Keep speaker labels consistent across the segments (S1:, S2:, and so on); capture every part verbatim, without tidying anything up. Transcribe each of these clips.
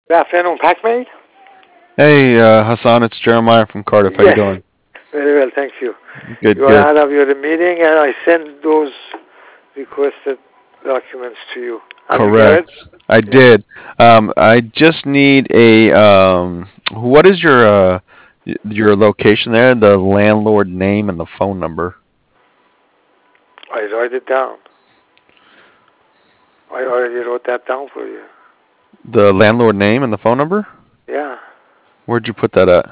S1: Good afternoon, Pac-Man.
S2: Hey, uh, Hassan, it's Jeremiah from Cardiff. How you
S1: Yes,
S2: doing?
S1: very well, thank you.
S2: Good,
S1: You are
S2: good.
S1: out of your meeting, and I sent those requested documents to you. Have you got it?
S2: Correct. I
S1: Yeah.
S2: did. Um, I just need a, um, what is your, uh, y- your location there? The landlord name and the phone number.
S1: I write it down. I already wrote that down for you.
S2: The landlord name and the phone number?
S1: Yeah.
S2: Where'd you put that at?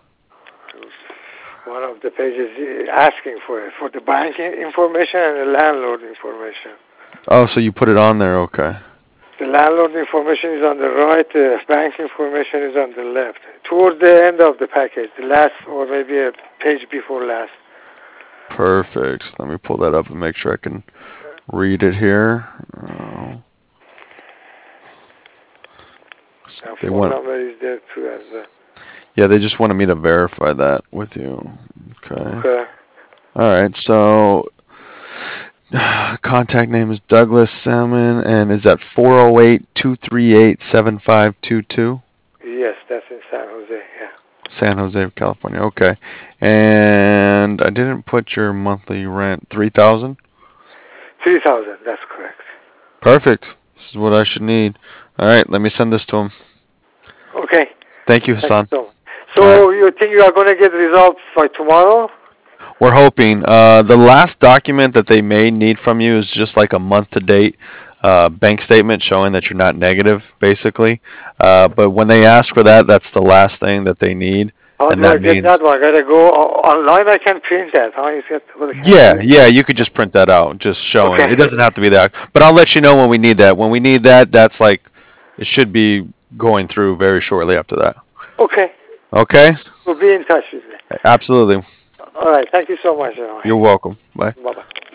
S1: One of the pages asking for it, for the bank information and the landlord information.
S2: Oh, so you put it on there. Okay.
S1: The landlord information is on the right, the bank information is on the left. Toward the end of the package, the last, or maybe a page before last.
S2: Perfect. Let me pull that up and make sure I can read it here. Oh,
S1: And
S2: they
S1: phone
S2: want,
S1: number is there too as well.
S2: yeah, they just wanted me to verify that with you. Okay.
S1: Okay.
S2: All right. So contact name is Douglas Salmon, and is that four oh eight, two three eight, seven five two two?
S1: Yes, that's in San Jose, yeah.
S2: San Jose, California. Okay. And I didn't put your monthly rent, three thousand?
S1: three thousand, that's correct.
S2: Perfect. This is what I should need. All right, let me send this to him.
S1: Okay,
S2: Thank you,
S1: thank you
S2: Hassan.
S1: so much.
S2: All right.
S1: So you think you are going to get results by tomorrow?
S2: We're hoping. Uh, the last document that they may need from you is just like a month to date uh, bank statement showing that you're not negative, basically. Uh, but when they ask for that, that's the last thing that they need,
S1: How
S2: and
S1: do I
S2: that
S1: get
S2: means,
S1: that one? I got to go o- online, I can print that. How is it? What can I
S2: yeah,
S1: do?
S2: yeah, you could just print that out, just showing.
S1: Okay,
S2: It doesn't have to be that, but I'll let you know when we need that. When we need that, that's like it should be going through very shortly after that.
S1: okay.
S2: Okay?
S1: We'll be in touch with you.
S2: Absolutely.
S1: All right, thank you so much.
S2: You're welcome. Bye.
S1: Bye-bye.